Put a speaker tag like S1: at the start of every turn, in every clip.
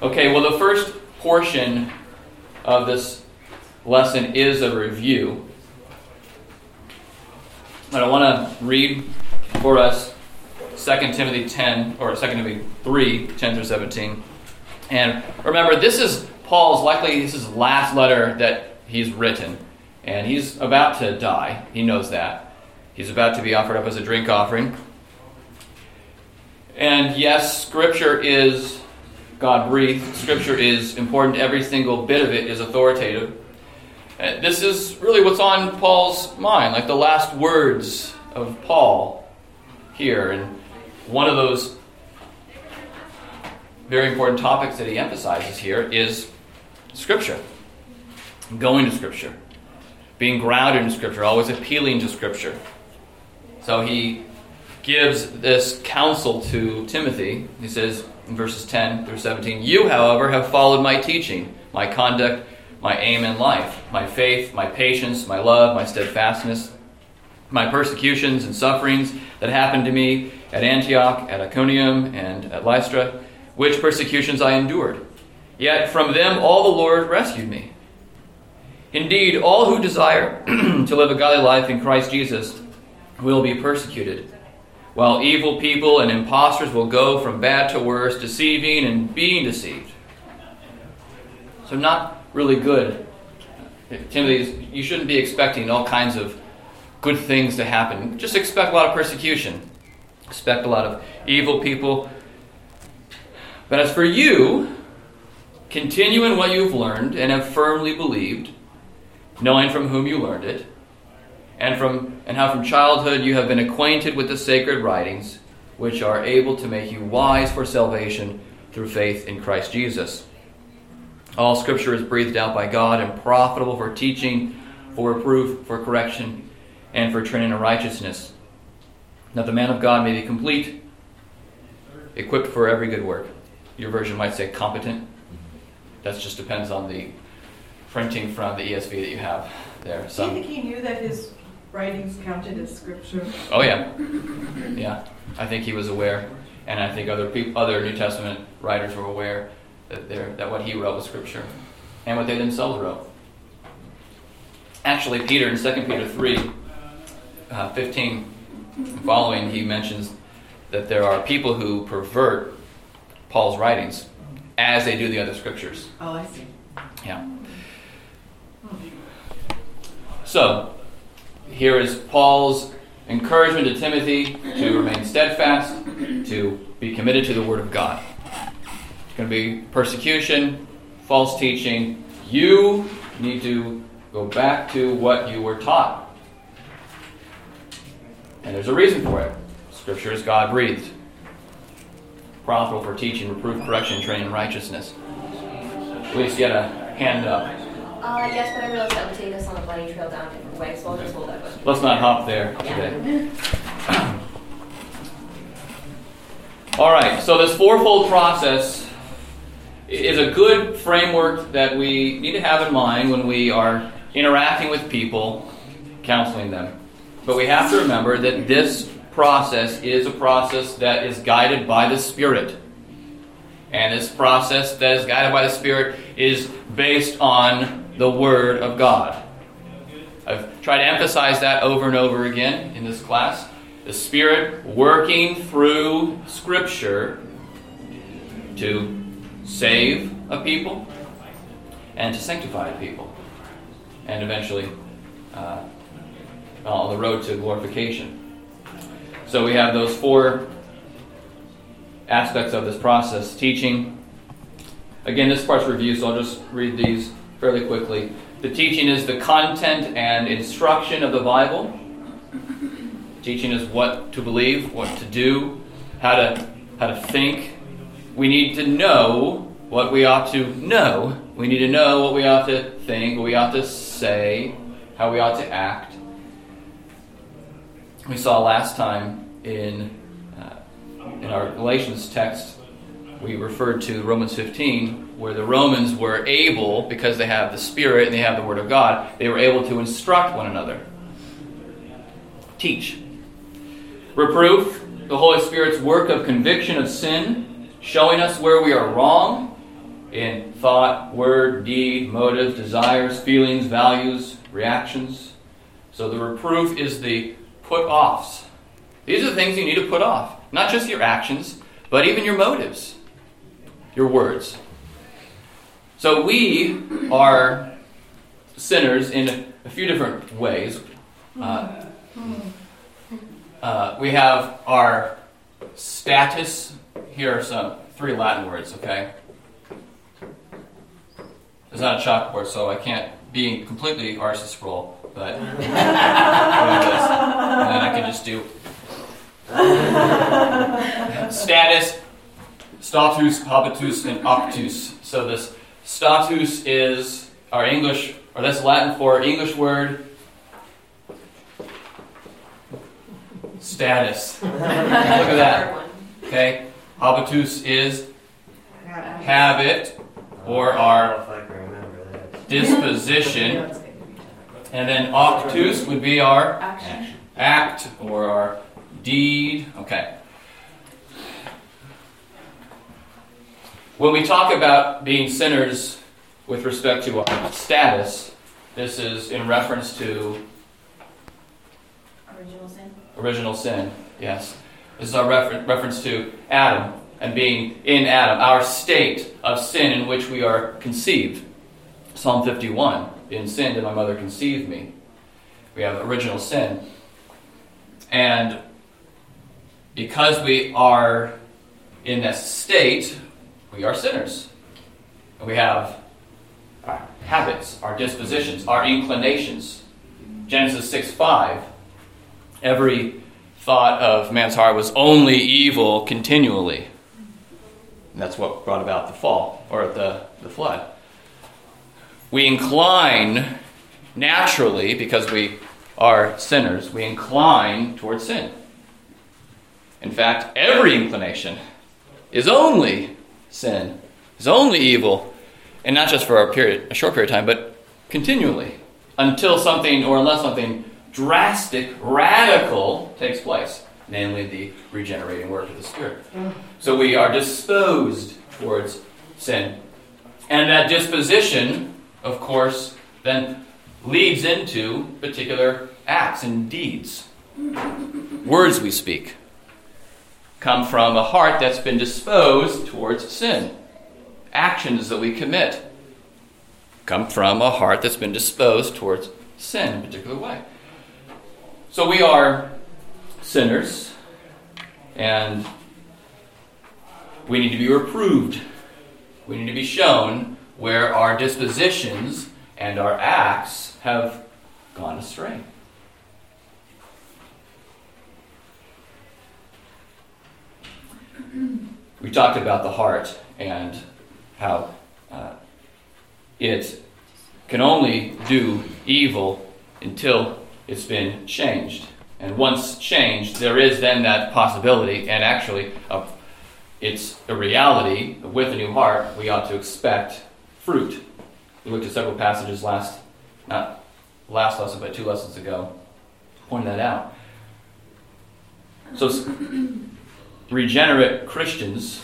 S1: Okay, well, the first portion of this lesson is a review. But I want to read for us 2 Timothy 10, or 2 Timothy 3, 10 through 17. And remember, this is his last letter that he's written. And he's about to die. He knows that. He's about to be offered up as a drink offering. And yes, Scripture is God-breathed. Scripture is important. Every single bit of it is authoritative. This is really what's on Paul's mind, like the last words of Paul here. And one of those very important topics that he emphasizes here is Scripture. Going to Scripture. Being grounded in Scripture. Always appealing to Scripture. So he gives this counsel to Timothy. He says in verses 10 through 17, "You, however, have followed my teaching, my conduct, my aim in life, my faith, my patience, my love, my steadfastness, my persecutions and sufferings that happened to me at Antioch, at Iconium, and at Lystra, which persecutions I endured. Yet from them all the Lord rescued me. Indeed, all who desire to live a godly life in Christ Jesus will be persecuted, while evil people and impostors will go from bad to worse, deceiving and being deceived." So not really good. Timothy, you shouldn't be expecting all kinds of good things to happen. Just expect a lot of persecution. Expect a lot of evil people. But as for you, continue in what you've learned and have firmly believed, knowing from whom you learned it, and how from childhood you have been acquainted with the sacred writings, which are able to make you wise for salvation through faith in Christ Jesus. All Scripture is breathed out by God and profitable for teaching, for reproof, for correction, and for training in righteousness, that the man of God may be complete, equipped for every good work. Your version might say competent. That just depends on the printing from the ESV that you have there.
S2: Do you think he knew that his writings counted as Scripture?
S1: Oh yeah. Yeah. I think he was aware. And I think other New Testament writers were aware that what he wrote was Scripture. And what they themselves wrote. Actually, Peter, in 2 Peter 3, 15 following, he mentions that there are people who pervert Paul's writings as they do the other Scriptures.
S2: Oh, I see.
S1: Yeah. So, here is Paul's encouragement to Timothy to remain steadfast, to be committed to the Word of God. It's going to be persecution, false teaching. You need to go back to what you were taught. And there's a reason for it. Scripture is God-breathed. Profitable for teaching, reproof, correction, training in righteousness. Please get a hand up.
S3: Yes, but I realized that would take us on a bunny trail down a different way, so I'll just hold that question.
S1: Let's not hop there today. All right, so this fourfold process is a good framework that we need to have in mind when we are interacting with people, counseling them. But we have to remember that this process is a process that is guided by the Spirit. And this process that is guided by the Spirit is based on the Word of God. I've tried to emphasize that over and over again in this class. The Spirit working through Scripture to save a people and to sanctify a people. And eventually on the road to glorification. So we have those four aspects of this process. Teaching. Again, this part's review, so I'll just read these fairly quickly. The teaching is the content and instruction of the Bible. Teaching is what to believe, what to do, how to think. We need to know what we ought to know. We need to know what we ought to think, what we ought to say, how we ought to act. We saw last time in our Galatians text, we referred to Romans 15, where the Romans were able, because they have the Spirit and they have the Word of God, they were able to instruct one another. Teach. Reproof, the Holy Spirit's work of conviction of sin, showing us where we are wrong in thought, word, deed, motive, desires, feelings, values, reactions. So the reproof is the put-offs. These are the things you need to put off. Not just your actions, but even your motives, your words. So we are sinners in a few different ways. We have our status. Here are some 3 Latin words, okay? There's not a chalkboard, so I can't be completely arse-scroll, but doing this. And then I can just do status, status, habitus, and octus. So this status is our English, or that's Latin for English word status. Look at that. Okay, habitus is habit, or our disposition, and then octus would be our act or our deed. Okay. When we talk about being sinners with respect to our status, this is in reference to original sin. Yes. This is our reference to Adam and being in Adam, our state of sin in which we are conceived. Psalm 51, in sin did my mother conceive me. We have original sin. And because we are in that state, we are sinners. And we have our habits, our dispositions, our inclinations. Genesis 6:5, every thought of man's heart was only evil continually. And that's what brought about the fall, or the flood. We incline naturally, because we are sinners, we incline towards sin. In fact, every inclination is only sin, is only evil, and not just for a short period of time, but continually, until something, or unless something drastic, radical takes place, namely the regenerating work of the Spirit. So we are disposed towards sin. And that disposition, of course, then leads into particular acts and deeds. Words we speak come from a heart that's been disposed towards sin. Actions that we commit come from a heart that's been disposed towards sin in a particular way. So we are sinners, and we need to be reproved. We need to be shown where our dispositions and our acts have gone astray. We talked about the heart and how it can only do evil until it's been changed. And once changed, there is then that possibility, and actually it's a reality. With a new heart, we ought to expect fruit. We looked at several passages not last lesson, but 2 lessons ago, pointing that out. So regenerate Christians,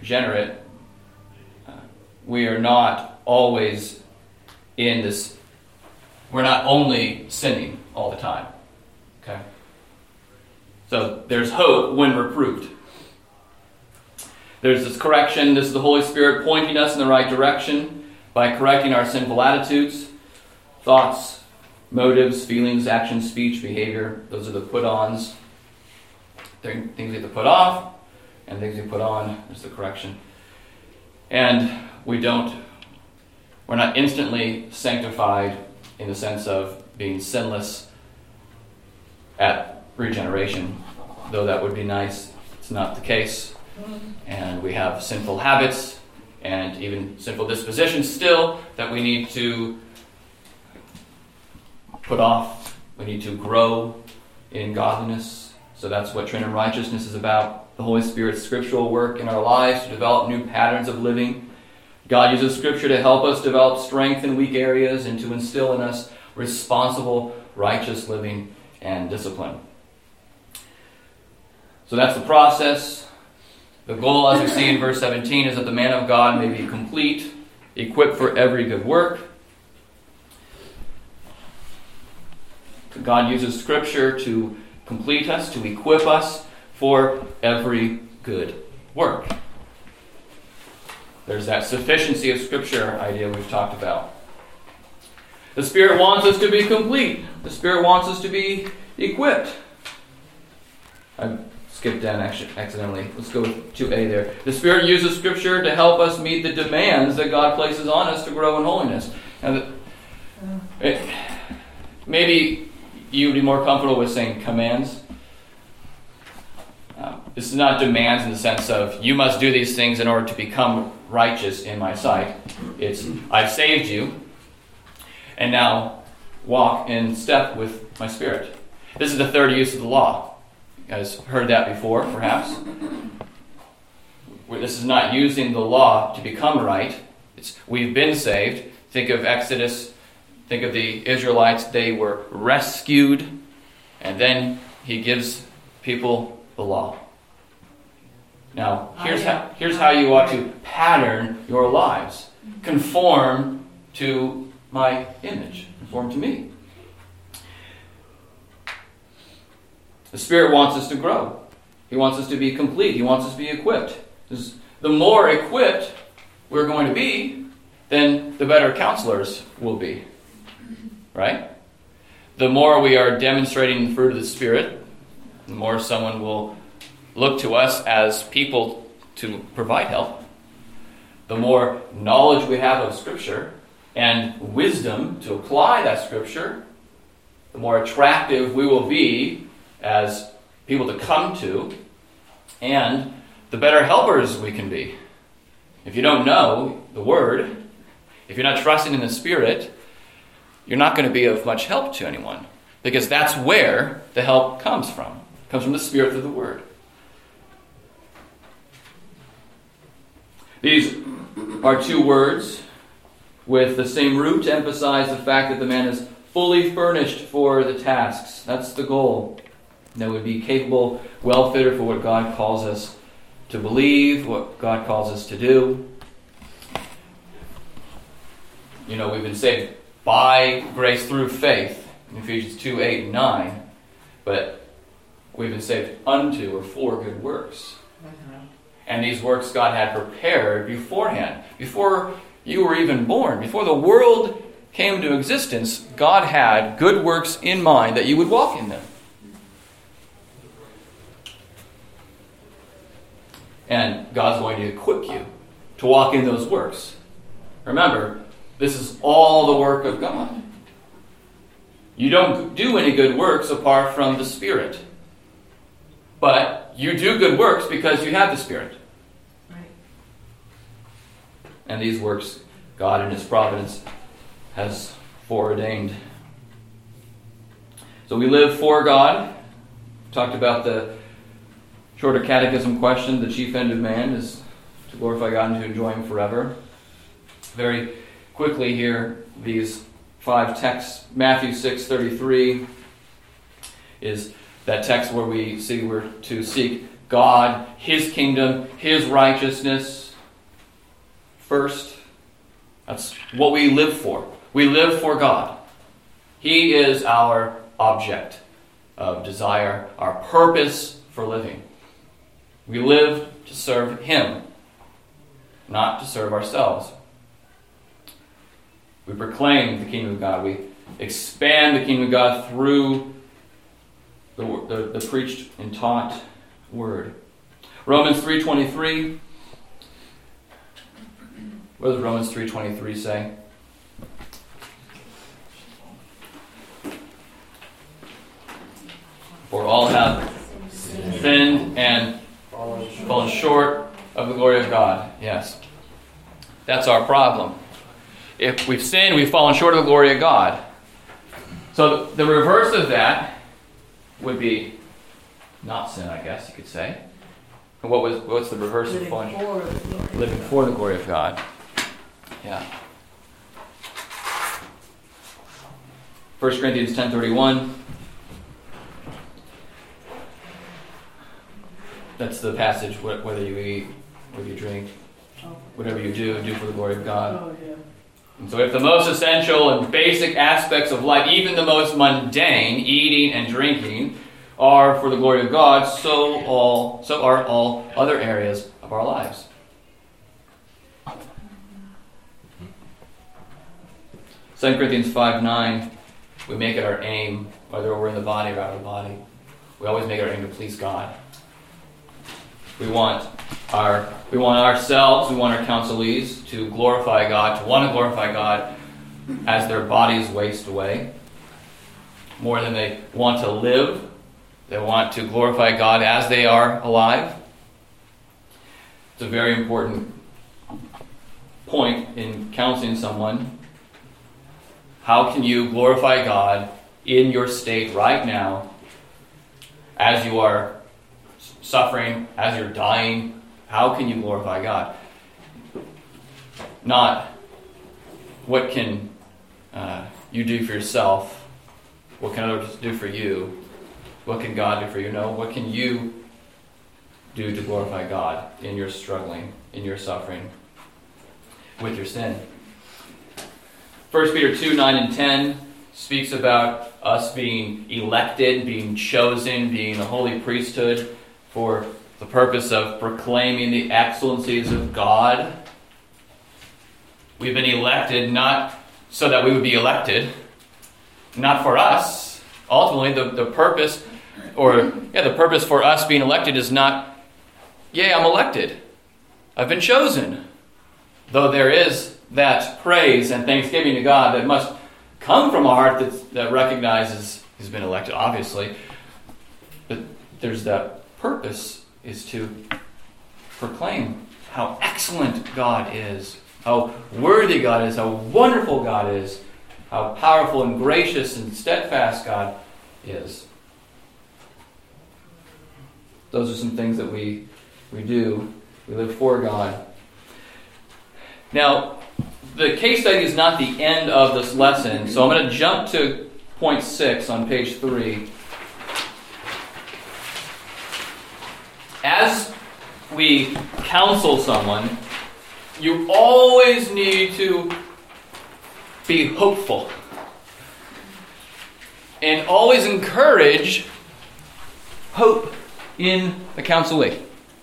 S1: we are not always in this, we're not only sinning all the time. Okay? So there's hope when reproved. There's this correction. This is the Holy Spirit pointing us in the right direction by correcting our sinful attitudes, thoughts, motives, feelings, actions, speech, behavior. Those are the put-ons. Things we have to put off, and things we put on. There's the correction. And we're not instantly sanctified in the sense of being sinless at regeneration, though that would be nice. It's not the case. And we have sinful habits and even sinful dispositions still that we need to put off. We need to grow in godliness. So that's what Trinity Righteousness is about. The Holy Spirit's scriptural work in our lives to develop new patterns of living. God uses Scripture to help us develop strength in weak areas and to instill in us responsible, righteous living and discipline. So that's the process. The goal, as we see in verse 17, is that the man of God may be complete, equipped for every good work. God uses Scripture to complete us, to equip us for every good work. There's that sufficiency of Scripture idea we've talked about. The Spirit wants us to be complete. The Spirit wants us to be equipped. I skipped down accidentally. Let's go with 2a there. The Spirit uses Scripture to help us meet the demands that God places on us to grow in holiness. Now, maybe you would be more comfortable with saying commands. This is not demands in the sense of you must do these things in order to become righteous in my sight. It's I've saved you, and now walk in step with my Spirit. This is the third use of the law. You guys heard that before, perhaps. This is not using the law to become right. It's we've been saved. Think of Exodus. Think of the Israelites. They were rescued, and then he gives people the law. Now, here's how you ought to pattern your lives. Conform to my image. Conform to me. The Spirit wants us to grow. He wants us to be complete. He wants us to be equipped. The more equipped we're going to be, then the better counselors will be. Right? The more we are demonstrating the fruit of the Spirit, the more someone will look to us as people to provide help. The more knowledge we have of Scripture and wisdom to apply that Scripture, the more attractive we will be as people to come to, and the better helpers we can be. If you don't know the Word, if you're not trusting in the Spirit, you're not going to be of much help to anyone, because that's where the help comes from. It comes from the Spirit through the Word. These are two words with the same root to emphasize the fact that the man is fully furnished for the tasks. That's the goal. That would be capable, well fitted for what God calls us to believe, what God calls us to do. You know, we've been saved by grace through faith, in Ephesians 2, 8, and 9. But we've been saved unto or for good works. And these works God had prepared beforehand. Before you were even born, before the world came into existence, God had good works in mind that you would walk in them. And God's going to equip you to walk in those works. Remember, this is all the work of God. You don't do any good works apart from the Spirit. But you do good works because you have the Spirit.
S2: Right.
S1: And these works, God in His providence has foreordained. So we live for God. Talked about the shorter catechism question. The chief end of man is to glorify God and to enjoy Him forever. Very quickly here, these 5 texts. Matthew 6:33 is that text where we see we're to seek God, His kingdom, His righteousness first. That's what we live for. We live for God. He is our object of desire, our purpose for living. We live to serve Him, not to serve ourselves. We proclaim the kingdom of God. We expand the kingdom of God through the preached and taught word. Romans 3:23. What does Romans 3:23 say? For all have sinned and fallen short of the glory of God. Yes. That's our problem. If we've sinned, we've fallen short of the glory of God. So the reverse of that would be not sin, I guess you could say. And what's the reverse of falling short? Living for the glory of God. Yeah. 1 Corinthians 10:31. That's the passage, whether you eat or you drink, Whatever you do for the glory of God.
S2: Oh, yeah.
S1: And so if the most essential and basic aspects of life, even the most mundane, eating and drinking, are for the glory of God, so are all other areas of our lives. 2 Corinthians 5:9, we make it our aim, whether we're in the body or out of the body, we always make it our aim to please God. We want ourselves, we want our counselees to glorify God, to want to glorify God as their bodies waste away. More than they want to live, they want to glorify God as they are alive. It's a very important point in counseling someone. How can you glorify God in your state right now as you are suffering, as you're dying? How can you glorify God? Not what can you do for yourself? What can others do for you? What can God do for you? No, what can you do to glorify God in your struggling, in your suffering with your sin? 1 Peter 2:9 and 10 speaks about us being elected, being chosen, being a holy priesthood for the purpose of proclaiming the excellencies of God. We've been elected not so that we would be elected, not for us. Ultimately, the purpose for us being elected is not, yay, I'm elected. I've been chosen. Though there is that praise and thanksgiving to God that must come from a heart that recognizes he's been elected, obviously. But there's that purpose is to proclaim how excellent God is, how worthy God is, how wonderful God is, how powerful and gracious and steadfast God is. Those are some things that we do. We live for God. Now, the case study is not the end of this lesson, so I'm going to jump to point 6 on page 3. As we counsel someone, you always need to be hopeful and always encourage hope in the counselee.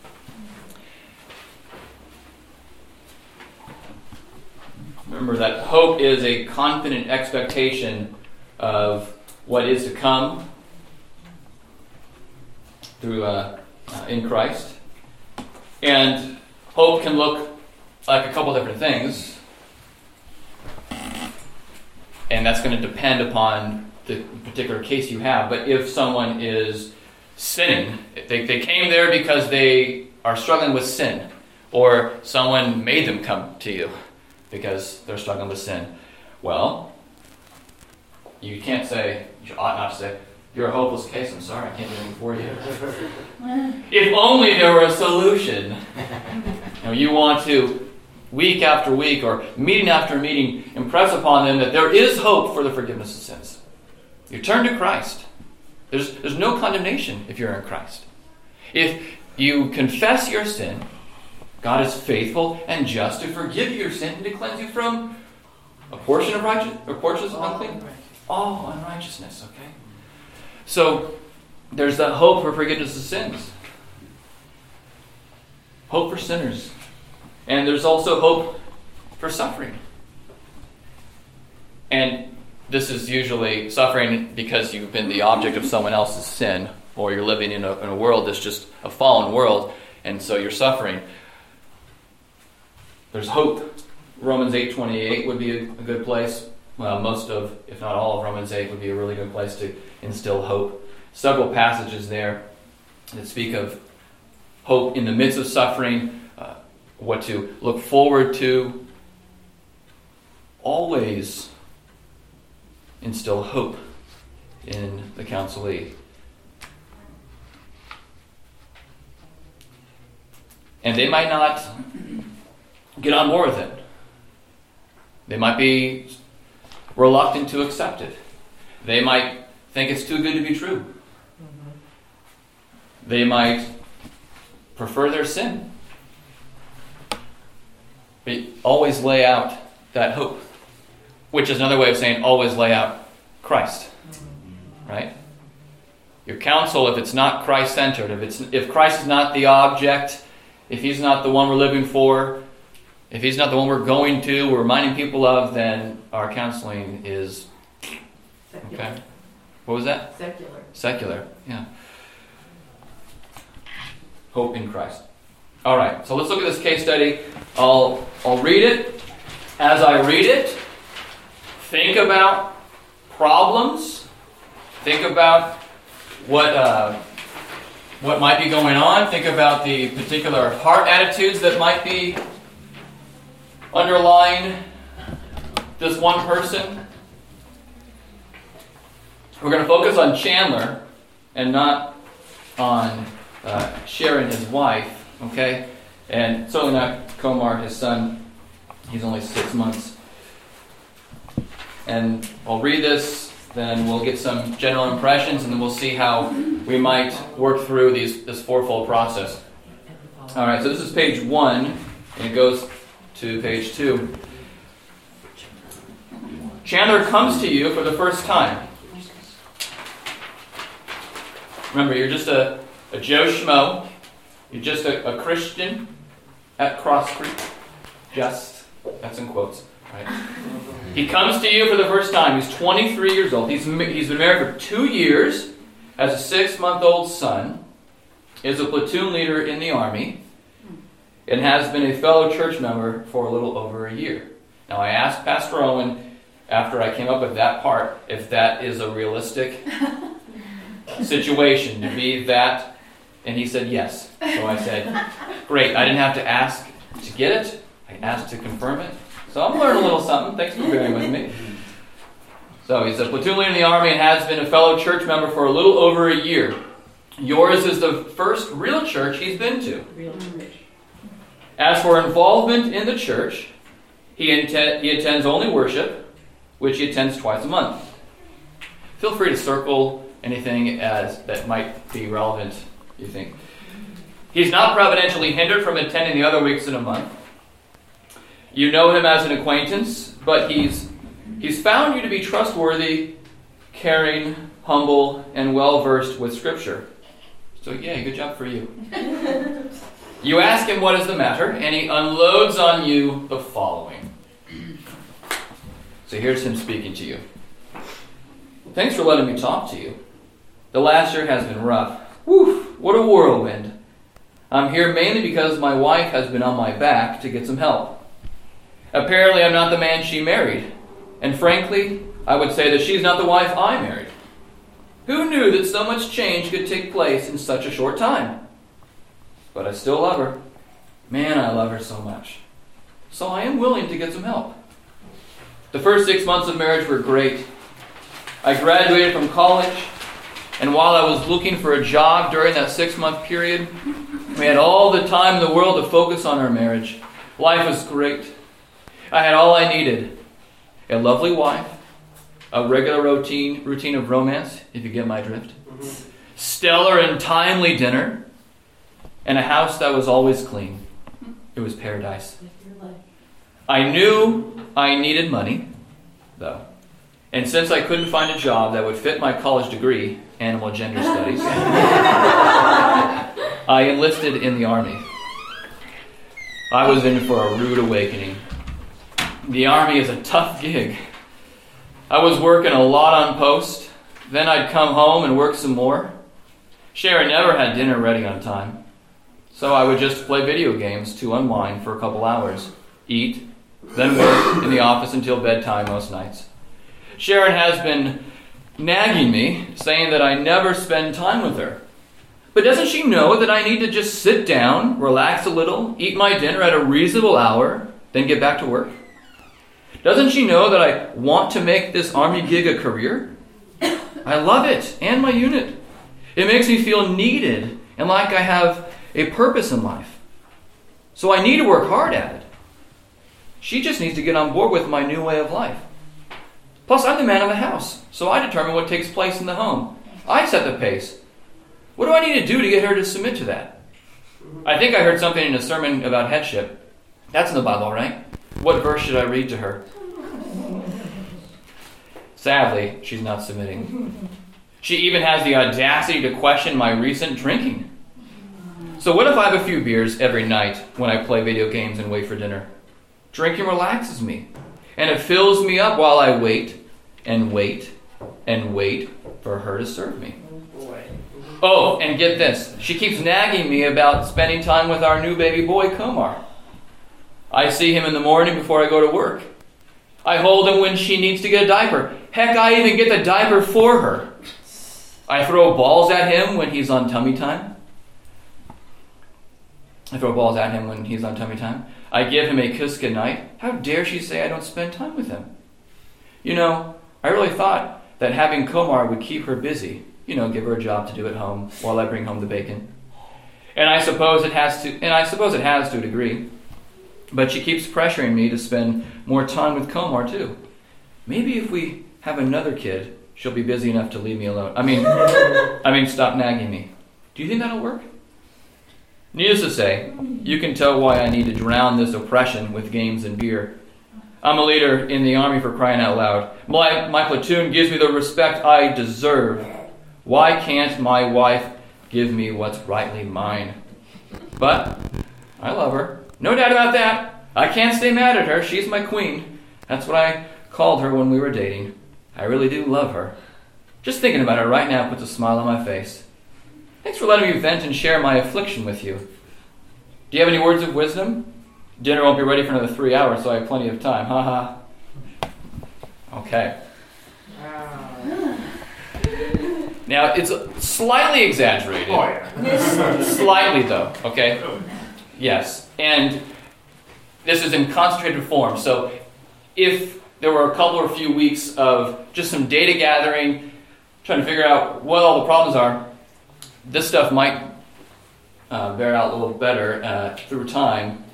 S1: Remember that hope is a confident expectation of what is to come through in Christ. And hope can look like a couple different things. And that's going to depend upon the particular case you have. But if someone is sinning, they came there because they are struggling with sin, or someone made them come to you because they're struggling with sin, well, you ought not to say, you're a hopeless case, I'm sorry, I can't do anything for you. If only there were a solution. You want to, week after week or meeting after meeting, impress upon them that there is hope for the forgiveness of sins. You turn to Christ. There's no condemnation if you're in Christ. If you confess your sin, God is faithful and just to forgive you your sin and to cleanse you from a portion of righteousness, or portions of unclean, all unrighteousness. Okay, so there's that hope for forgiveness of sins, hope for sinners, and there's also hope for suffering. And this is usually suffering because you've been the object of someone else's sin, or you're living in a world that's just a fallen world, and so you're suffering. There's hope. Romans 8:28 would be a good place. Well, most of, if not all of Romans 8 would be a really good place to instill hope. Several passages there that speak of hope in the midst of suffering, what to look forward to. Always instill hope in the counselee. And they might not get on board with it. They might be reluctant to accept it. They might think it's too good to be true. They might prefer their sin. always lay out that hope, which is another way of saying always lay out Christ, right? Your counsel, if it's not Christ-centered, if Christ is not the object, if he's not the one we're living for, if he's not the one we're going to, we're reminding people of, then our counseling is,
S2: Secular.
S1: okay. What was that?
S2: Secular.
S1: Secular, yeah. Hope in Christ. All right, so let's look at this case study. I'll read it. As I read it, think about problems. Think about what might be going on. Think about the particular heart attitudes that might be underlying this one person. We're going to focus on Chandler and not on Sharon, his wife, okay? And certainly not Komar, his son. He's only 6 months. And I'll read this, then we'll get some general impressions, and then we'll see how we might work through this fourfold process. All right, so this is page 1, and it goes to page 2. Chandler comes to you for the first time. Remember, you're just a Joe Schmo. You're just a Christian at Cross Creek. Just. That's in quotes. Right? He comes to you for the first time. He's 23 years old. He's been married for 2 years. Has a 6-month-old son. Is a platoon leader in the Army. And has been a fellow church member for a little over a year. Now, I asked Pastor Owen, after I came up with that part, if that is a realistic situation to be that, and he said yes. So I said, great. I didn't have to ask to get it. I asked to confirm it. So I'm learning a little something. Thanks for bearing with me. So he's a platoon leader in the Army and has been a fellow church member for a little over a year. Yours is the first real church he's been to.
S2: Real church.
S1: As for involvement in the church, he attends only worship, which he attends twice a month. Feel free to circle anything that might be relevant, you think. He's not providentially hindered from attending the other weeks in a month. You know him as an acquaintance, but he's found you to be trustworthy, caring, humble, and well-versed with Scripture. So, yeah, good job for you. You ask him what is the matter, and he unloads on you the following. So here's him speaking to you. Thanks for letting me talk to you. The last year has been rough. Whew, what a whirlwind. I'm here mainly because my wife has been on my back to get some help. Apparently, I'm not the man she married. And frankly, I would say that she's not the wife I married. Who knew that so much change could take place in such a short time? But I still love her. Man, I love her so much. So I am willing to get some help. The first 6 months of marriage were great. I graduated from college, and while I was looking for a job during that 6-month period, we had all the time in the world to focus on our marriage. Life was great. I had all I needed. A lovely wife, a regular routine of romance, if you get my drift, stellar and timely dinner, and a house that was always clean. It was paradise. I knew I needed money, though. And since I couldn't find a job that would fit my college degree, animal gender studies, I enlisted in the Army. I was in for a rude awakening. The Army is a tough gig. I was working a lot on post. Then I'd come home and work some more. Sharon never had dinner ready on time. So I would just play video games to unwind for a couple hours, eat, then work in the office until bedtime most nights. Sharon has been nagging me, saying that I never spend time with her. But doesn't she know that I need to just sit down, relax a little, eat my dinner at a reasonable hour, then get back to work? Doesn't she know that I want to make this Army gig a career? I love it, and my unit. It makes me feel needed and like I have a purpose in life. So I need to work hard at it. She just needs to get on board with my new way of life. Plus, I'm the man of the house, so I determine what takes place in the home. I set the pace. What do I need to do to get her to submit to that? I think I heard something in a sermon about headship. That's in the Bible, right? What verse should I read to her? Sadly, she's not submitting. She even has the audacity to question my recent drinking. So what if I have a few beers every night when I play video games and wait for dinner? Drinking relaxes me, and it fills me up while I wait and wait and wait for her to serve me. Oh, and get this. She keeps nagging me about spending time with our new baby boy, Komar. I see him in the morning before I go to work. I hold him when she needs to get a diaper. Heck, I even get the diaper for her. I throw balls at him when he's on tummy time. I give him a kiss goodnight. How dare she say I don't spend time with him? You know, I really thought that having Komar would keep her busy. You know, give her a job to do at home while I bring home the bacon. And I suppose it has to a degree. But she keeps pressuring me to spend more time with Komar too. Maybe if we have another kid, she'll be busy enough to leave me alone. I mean, stop nagging me. Do you think that'll work? Needless to say, you can tell why I need to drown this oppression with games and beer. I'm a leader in the army, for crying out loud. My platoon gives me the respect I deserve. Why can't my wife give me what's rightly mine? But I love her. No doubt about that. I can't stay mad at her. She's my queen. That's what I called her when we were dating. I really do love her. Just thinking about her right now puts a smile on my face. Thanks for letting me vent and share my affliction with you. Do you have any words of wisdom? Dinner won't be ready for another 3 hours, so I have plenty of time. Ha ha. Okay. Now, it's slightly exaggerated.
S4: Oh, yeah.
S1: Slightly, though. Okay? Yes. And this is in concentrated form. So if there were a couple or few weeks of just some data gathering, trying to figure out what all the problems are, this stuff might bear out a little better through time.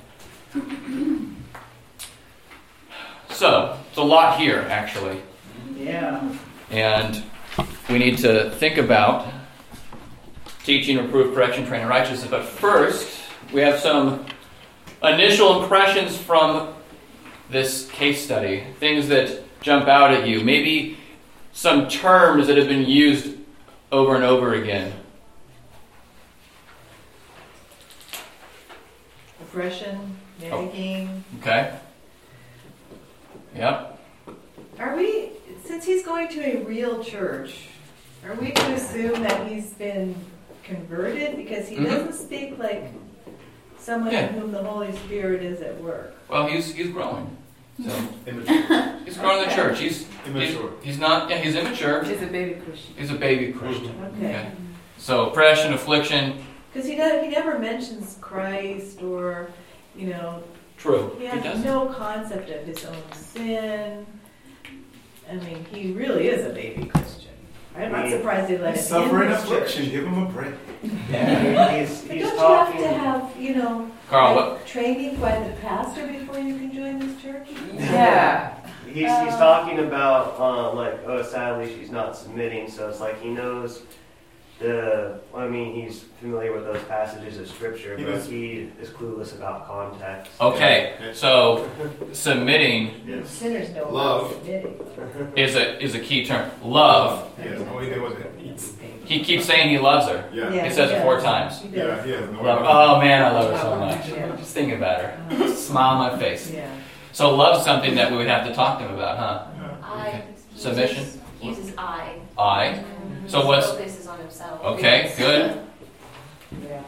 S1: So, it's a lot here, actually.
S2: Yeah.
S1: And we need to think about teaching, reproof, correction, training, righteousness. But first, we have some initial impressions from this case study. Things that jump out at you. Maybe some terms that have been used over and over again.
S2: Oppression, nagging.
S1: Okay. Yep.
S2: Are we, since he's going to a real church, are we to assume that he's been converted? Because he doesn't speak like someone in whom the Holy Spirit is at work.
S1: Well, he's growing. So
S4: Immature.
S1: he's growing in the church. He's
S4: Immature.
S1: He's not. Yeah, he's immature.
S2: He's a baby Christian.
S1: He's a baby Christian.
S2: Okay.
S1: So oppression, affliction.
S2: Because he never mentions Christ or,
S1: True.
S2: he has
S1: doesn't.
S2: no concept of his own sin. I mean, he really is a baby Christian. I'm not surprised they let him in
S4: Suffering
S2: this
S4: affliction,
S2: church.
S4: give him a break.
S5: Yeah, he's
S2: But don't
S5: talking.
S2: you have to have,
S1: Carl,
S2: like, training by the pastor before you can join this church?
S5: Yeah. He's talking about sadly she's not submitting, so it's like he knows he's familiar with those passages of scripture, but he is clueless about context.
S1: Okay, so submitting
S4: Yes.
S2: Sinners know
S4: Love.
S2: about submitting.
S1: is a key term. Love.
S4: Yes. All he did was it.
S1: He keeps saying he loves her.
S4: Yeah.
S2: Yeah.
S1: He says it 4 times.
S2: He
S4: Yeah.
S2: does.
S4: He has no
S1: Love her.
S4: idea.
S1: Oh man, I love her so much.
S2: Yeah.
S1: Just thinking about her. Smile on my face.
S2: Yeah.
S1: So love's something that we would have to talk to him about, huh?
S3: I.
S1: Submission?
S3: He uses I.
S1: I. So
S3: His
S1: what's
S3: focus is on himself.
S1: okay? Good.
S2: Yeah.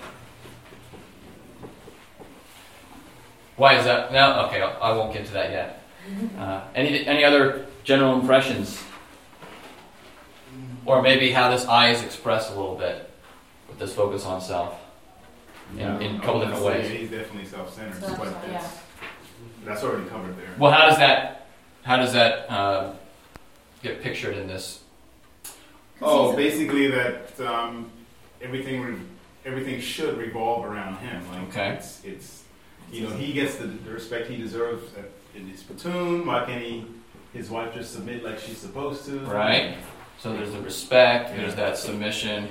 S1: Why is that? No. Okay, I won't get to that yet. Any other general impressions? Or maybe how this I is expressed a little bit with this focus on self in a couple different ways.
S4: He's definitely self-centered,
S3: So,
S4: but
S3: yeah.
S4: that's already covered there.
S1: Well, how does that get pictured in this?
S4: Oh, basically that everything should revolve around him. Like
S1: Okay.
S4: it's he gets the respect he deserves in his platoon. Why can't his wife just submit like she's supposed to?
S1: Right. So there's the respect.
S4: Yeah.
S1: There's that submission.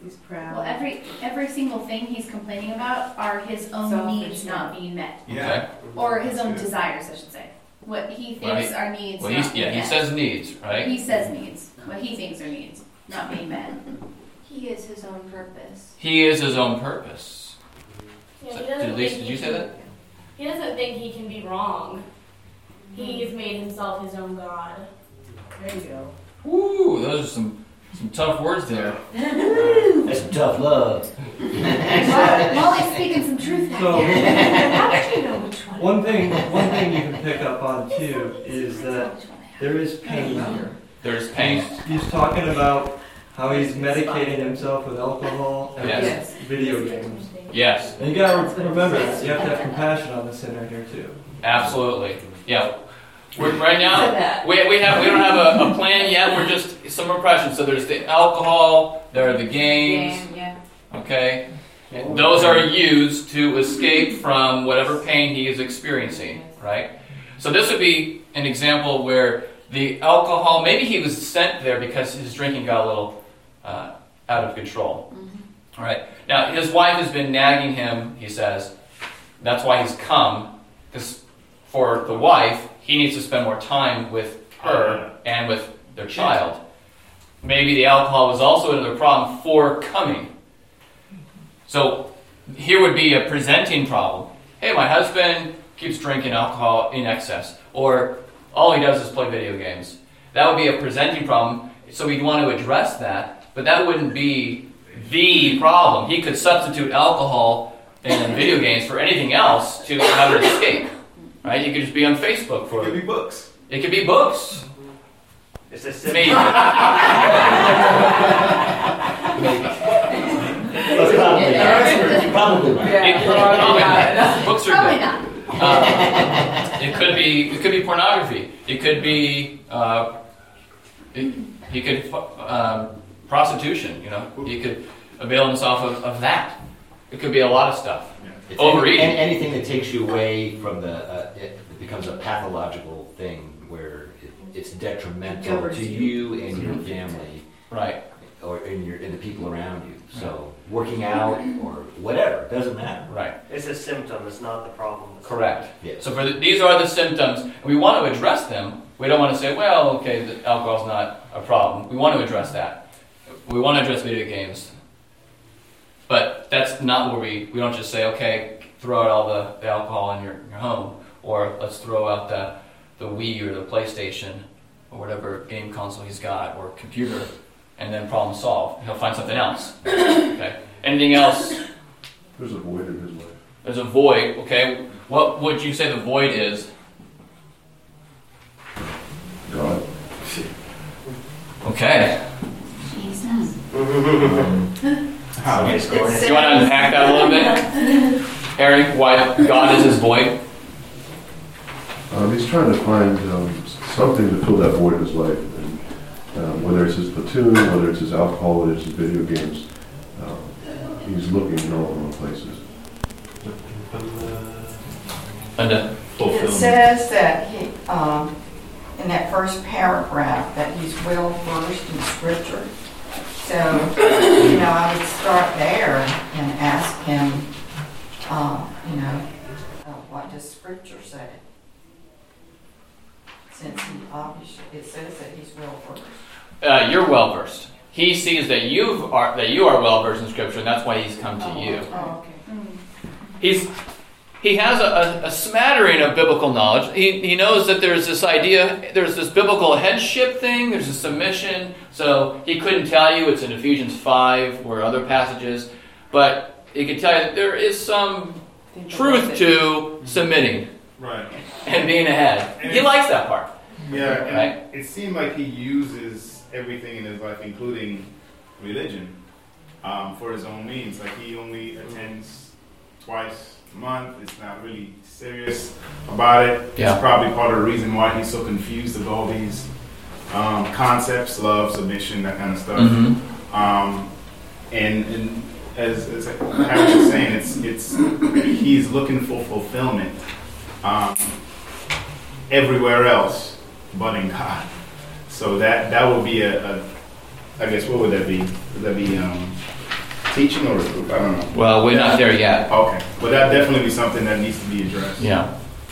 S2: He's proud.
S6: Well, every single thing he's complaining about are his own
S2: Selfish,
S6: needs not being met,
S4: Yeah.
S6: or his own desires, I should say. What he thinks are needs.
S1: Well,
S6: not being
S1: he
S6: met.
S1: says needs, right?
S6: He says needs. What he thinks are needs not being met.
S3: He is his own purpose.
S1: He is his own purpose.
S7: Yeah,
S1: So,
S7: he doesn't
S1: Elise,
S7: think
S1: did
S7: he
S1: you say
S7: can-
S1: that?
S7: He doesn't think he can be wrong. He's made himself his own God.
S2: There you go.
S1: Woo, those are some tough words there.
S8: That's some tough love.
S6: Molly's speaking some truth back
S9: So-
S6: there.
S2: How did you know which one?
S9: One thing you can pick up on too is that there is pain here.
S1: There's pain.
S9: He's talking about how he's medicating himself with alcohol and
S1: Yes.
S9: video games.
S1: Yes,
S9: And you gotta remember that. You have to have compassion on the sinner here too.
S1: absolutely. Yeah. Right now, we don't have a plan yet. We're just some impressions. So there's the alcohol, there are the games.
S6: Yeah.
S1: Okay, and those are used to escape from whatever pain he is experiencing. Right. So this would be an example where the alcohol. Maybe he was sent there because his drinking got a little out of control. All right. Now his wife has been nagging him. He says that's why he's come. Because for the wife, he needs to spend more time with her and with their child. Maybe the alcohol was also another problem for coming. So here would be a presenting problem. Hey, my husband keeps drinking alcohol in excess, or all he does is play video games. That would be a presenting problem, so we'd want to address that, but that wouldn't be the problem. He could substitute alcohol and video games for anything else to have an escape. Right? You could just be on Facebook for
S4: It could be books.
S1: It could be books.
S5: It's a simple.
S1: Maybe.
S8: Probably right.
S1: Books are
S6: Probably
S1: good.
S6: not.
S1: It could be pornography. It could be prostitution. You know, he could avail himself of that. It could be a lot of stuff.
S8: It's
S1: Overeating.
S8: anything that takes you away from the, it becomes a pathological thing where it's detrimental
S2: Covers
S8: to you and your family,
S1: Right.
S8: or in the people around you. So working out or whatever, doesn't matter.
S1: Right.
S5: It's a symptom. It's not the problem.
S1: Correct.
S8: Yes.
S1: So these are the symptoms, and we want to address them. We don't want to say, well, okay, the alcohol's not a problem. We want to address that. We want to address video games. But that's not where we don't just say, okay, throw out all the alcohol in your home, or let's throw out the Wii or the PlayStation or whatever game console he's got, or computer, and then problem solved. He'll find something else. Okay. Anything else?
S10: There's a void in his life.
S1: There's a void. Okay. What would you say the void is?
S10: God.
S1: Okay.
S6: Jesus.
S4: How?
S1: Do you want to unpack that a little bit? Harry, why God is his void?
S10: He's trying to find something to fill that void in his life. And whether it's his platoon, whether it's his alcohol, whether it's his video games, he's looking in all the wrong places.
S1: Linda.
S11: It says that he, in that first paragraph, that he's well versed in Scripture. So, I would start there and ask him, what does Scripture say? Since he obviously, it says that he's well versed.
S1: You're well versed. He sees that you are well versed in Scripture, and that's why he's come to you.
S11: Oh, okay.
S1: He has a smattering of biblical knowledge. He knows that there's this idea, there's this biblical headship thing, there's a submission. So he couldn't tell you it's in Ephesians 5 or other passages, but he could tell you that there is some truth to submitting
S4: Right.
S1: and being ahead. He likes that part.
S4: Yeah, and
S1: Right.
S4: it seemed like he uses everything in his life, including religion, for his own means. Like he only attends twice a month. It's not really serious about it.
S1: Yeah.
S4: It's probably part of the reason why he's so confused with all these concepts, love, submission, that kind of stuff.
S1: Mm-hmm.
S4: And as Harry was saying, it's he's looking for fulfillment everywhere else but in God. So that would be I guess what would that be? Would that be teaching or a group? I don't know.
S1: Well, we're not there yet.
S4: Okay. But that definitely be something that needs to be addressed.
S1: Yeah.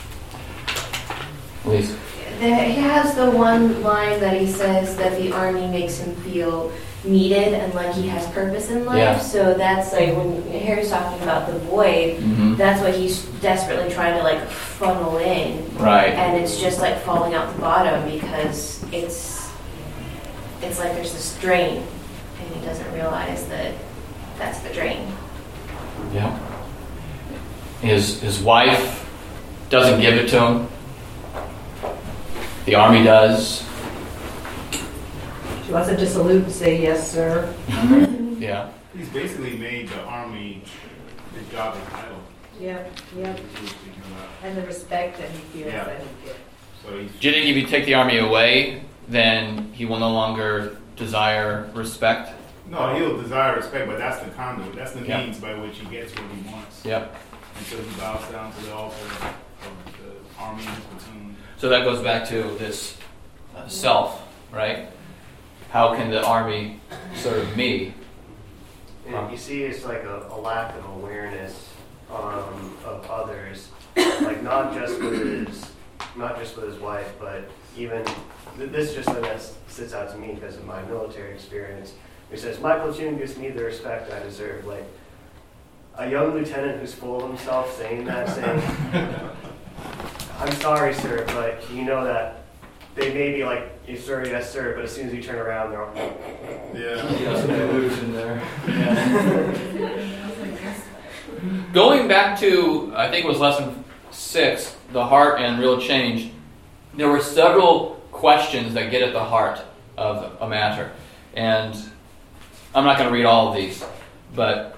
S1: Please.
S3: He has the one line that he says that the army makes him feel needed and like he has purpose in life.
S1: Yeah.
S3: So that's like when Harry's talking about the void, that's what he's desperately trying to like funnel in.
S1: Right.
S3: And it's just like falling out the bottom because it's like there's this drain and he doesn't realize that that's the drain.
S1: Yeah. His wife doesn't give it to him. The army does.
S2: She wants him to salute and say, yes, sir.
S1: Yeah.
S4: He's basically made the army his job entitled.
S2: Yep, yep.
S4: That's what he was speaking about.
S2: And the respect that he feels
S4: Yeah.
S2: that he gets.
S4: So he's,
S1: Do you think if you take the army away, then he will no longer desire respect?
S4: no, he'll desire respect, but that's the conduit. That's the
S1: Yeah.
S4: means by which he gets what he wants.
S1: Yep.
S4: And so he bows down to the altar of the army and his platoon.
S1: So that goes back to this self, right? How can the army serve me?
S5: And you see, it's like a lack of awareness of others, like not just with his wife, but even this is just something that sits out to me because of my military experience. He says, "My platoon gives me the respect I deserve." Like a young lieutenant who's full of himself saying that, saying, "I'm sorry, sir, but you know that." They may be like, yes sir, but as soon as you turn around, they're all,
S4: Yeah.
S1: Some illusion there. Going back to, I think it was lesson 6, the heart and real change, there were several questions that get at the heart of a matter. And I'm not going to read all of these, but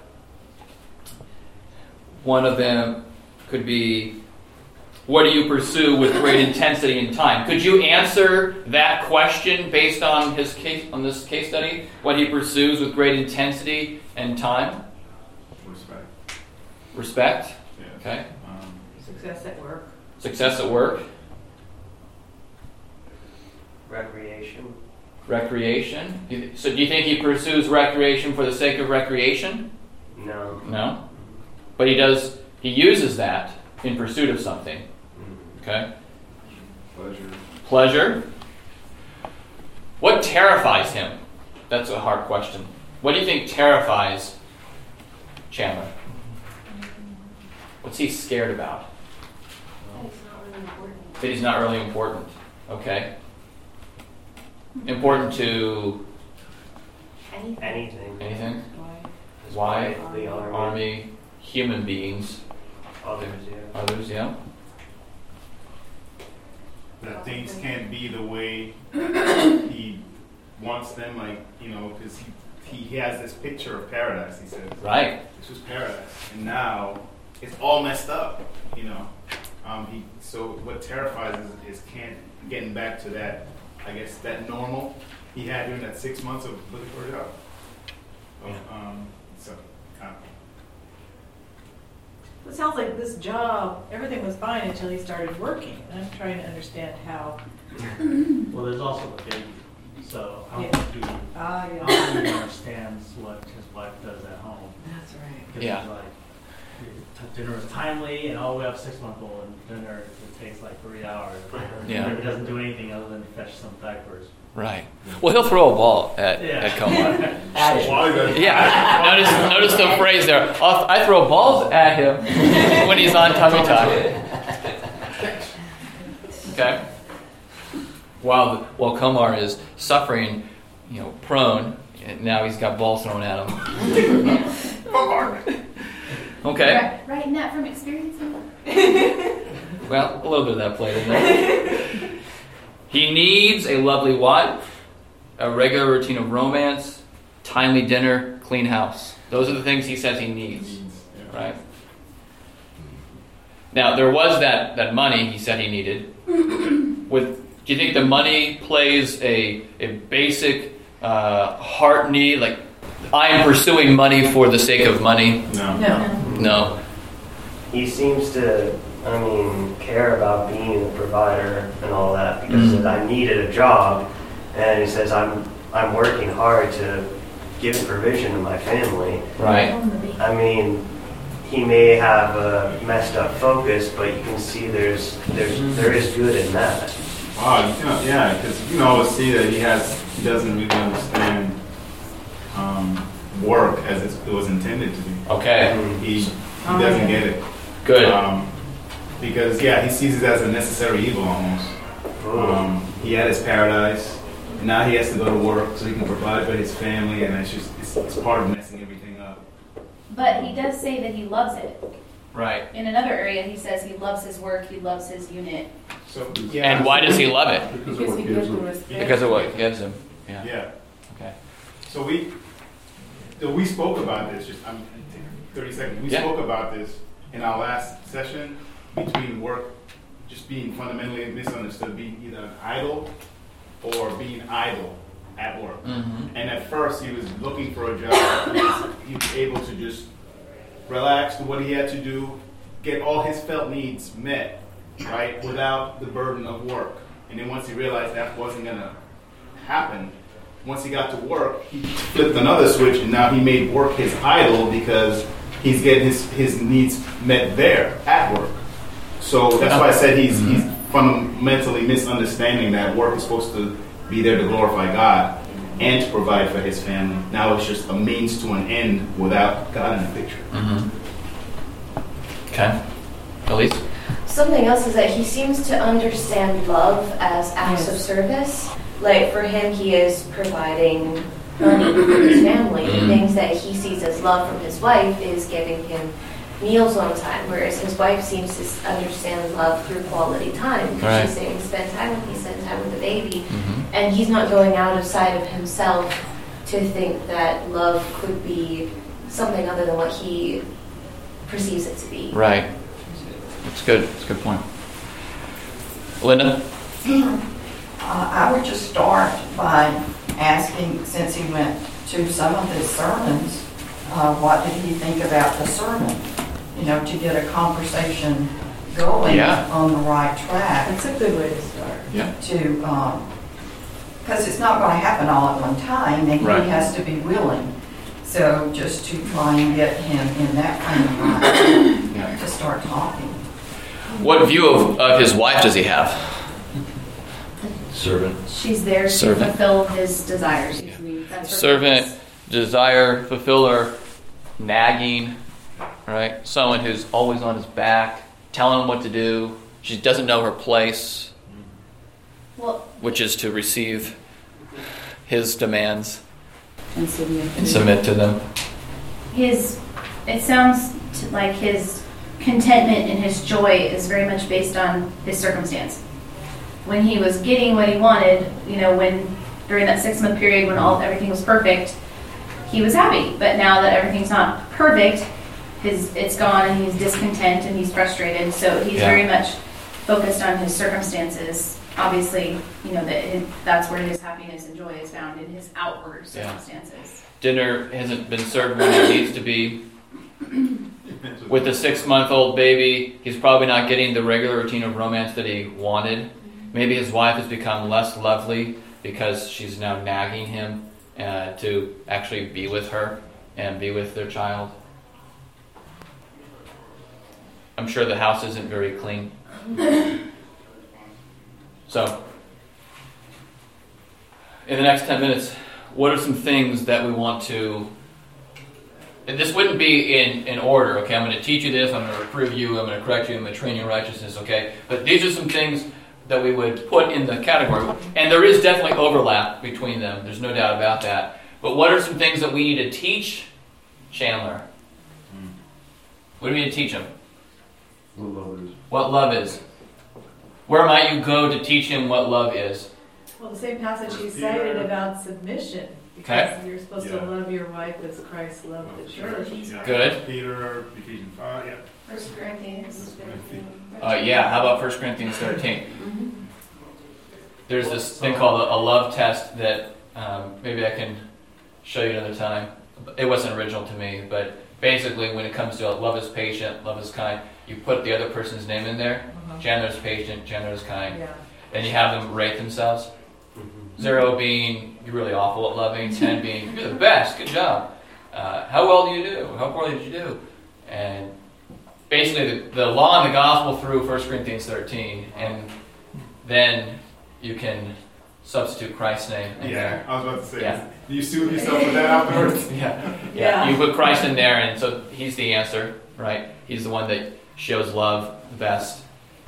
S1: one of them could be, what do you pursue with great intensity and time? Could you answer that question based on this case study? What he pursues with great intensity and time?
S4: Respect.
S1: Respect?
S4: Yeah.
S1: Okay.
S2: Success at work.
S1: Success at work?
S5: recreation.
S1: Recreation? So do you think he pursues recreation for the sake of recreation?
S5: No.
S1: No? But he uses that in pursuit of something. Okay? Pleasure. What terrifies him? That's a hard question. What do you think terrifies Chandler? What's he scared about? That he's not really important. Okay. Important to
S5: Anything.
S1: anything? Why?
S5: The
S1: Army, human beings,
S5: Others, yeah.
S1: others, yeah.
S4: That things can't be the way he wants them, like, because he has this picture of paradise, he says.
S1: Right.
S4: This was paradise. And now it's all messed up, So what terrifies is getting back to that, I guess, that normal he had during that 6 months of looking for a job.
S2: It sounds like this job, everything was fine until he started working. And I'm trying to understand how.
S9: Well, there's also the baby. So how
S2: Yeah.
S9: do
S2: Ah, yeah.
S9: how he understands what his wife does at home?
S2: That's right.
S9: 'Cause
S1: Yeah.
S9: it's like dinner is timely, and we have a 6-month-old, and dinner it takes like 3 hours.
S1: Yeah.
S9: He doesn't do anything other than fetch some diapers.
S1: Right. Well, he'll throw a ball at Comar. Yeah. Notice the phrase there. I throw balls at him when he's on tummy time. Okay. While Comar is suffering, prone, and now he's got balls thrown at him. Okay.
S6: Writing that from experience.
S1: Well, a little bit of that played in there. He needs a lovely wife, a regular routine of romance, timely dinner, clean house. Those are the things he says he needs, right? Now, there was that money he said he needed. Do you think the money plays a basic heart need? Like, I am pursuing money for the sake of money? No.
S5: He seems to, care about being a provider and all that because he says, I needed a job, and he says, I'm working hard to give provision to my family.
S1: Right.
S5: I mean, he may have a messed up focus, but you can see there is good in that.
S4: Wow, yeah, because you can always see that he doesn't really understand work as it was intended to be.
S1: Okay.
S4: He doesn't get it.
S1: Good.
S4: Because he sees it as a necessary evil almost. He had his paradise, and now he has to go to work so he can provide for his family, and it's part of messing everything up.
S6: But he does say that he loves it.
S1: Right.
S6: In another area, he says he loves his work, he loves his unit.
S4: So,
S1: And why does he love it?
S10: Because of what
S2: he
S10: gives
S2: gives
S10: him.
S2: him respect.
S1: Because of what it gives him. Yeah.
S4: Yeah.
S1: Okay.
S4: So we spoke about this. I'm 30 seconds. We spoke about this in our last session between work just being fundamentally misunderstood, being either an idol or being idle at work.
S1: Mm-hmm.
S4: And at first, he was looking for a job. He was able to just relax, do what he had to do, get all his felt needs met, right, without the burden of work. And then once he realized that wasn't going to happen, once he got to work, he flipped another switch, and now he made work his idol because he's getting his needs met there at work. So that's why I said he's fundamentally misunderstanding that work is supposed to be there to glorify God and to provide for his family. Now it's just a means to an end without God in the picture.
S1: Mm-hmm. Okay. Elise?
S3: Something else is that he seems to understand love as acts of service. Like for him, he is providing money for his family. The things that he sees as love from his wife is giving him meals on time, whereas his wife seems to understand love through quality time. Because she's saying, spend time with me, spend time with the baby. And he's not going outside of himself to think that love could be something other than what he perceives it to be.
S1: Right. That's good. That's a good point. Linda?
S11: I would just start by asking, since he went to some of his sermons, what did he think about the sermon? To get a conversation going on the right track.
S2: That's a good way to start.
S1: Yeah.
S11: Because it's not going to happen all at one time, and
S1: Right.
S11: he has to be willing. So just to try and get him in that kind of mind to start talking.
S1: What view of his wife does he have?
S8: Servant.
S6: She's there to
S1: Servant.
S6: fulfill his desires. That's her
S1: Servant,
S6: purpose.
S1: desire, fulfiller, nagging, right? Someone who's always on his back, telling him what to do. She doesn't know her place,
S6: Well,
S1: which is to receive his demands
S6: and
S1: and submit to them.
S6: it sounds like his contentment and his joy is very much based on his circumstance. When he was getting what he wanted, when during that 6-month period when everything was perfect, he was happy. But now that everything's not perfect, it's gone and he's discontent and he's frustrated. So he's very much focused on his circumstances. Obviously, that's where his happiness and joy is found, in his outward circumstances.
S1: Dinner hasn't been served when it needs to be. With a 6-month-old baby, he's probably not getting the regular routine of romance that he wanted. Maybe his wife has become less lovely because she's now nagging him to actually be with her and be with their child. I'm sure the house isn't very clean. So, in the next 10 minutes, what are some things that we want to... And this wouldn't be in order, okay? I'm going to teach you this, I'm going to reprove you, I'm going to correct you, I'm going to train you in righteousness, okay? But these are some things that we would put in the category. And there is definitely overlap between them. There's no doubt about that. But what are some things that we need to teach Chandler? What do we need to teach him?
S10: What love is.
S1: What love is. Where might you go to teach him what love is?
S2: Well, the same passage he cited about submission. Because you're supposed to love your wife as Christ loved the church.
S1: Good.
S4: Peter, Ephesians 5,
S3: 1 Corinthians 13.
S1: How about 1 Corinthians 13? There's this thing called a love test that maybe I can show you another time. It wasn't original to me, but basically when it comes to love is patient, love is kind, you put the other person's name in there. Chandler's patient, Chandler's kind.
S2: Yeah.
S1: Then you have them rate themselves. 0 being you're really awful at loving, 10 being you're the best, good job. How well do you do? How poorly did you do? And basically the law and the gospel through 1 Corinthians 13, and then you can substitute Christ's name in there.
S4: I was about to say,
S1: Yeah.
S4: do you soothe yourself with that afterwards?
S1: Yeah. You put Christ in there, and so he's the answer, right? He's the one that shows love the best.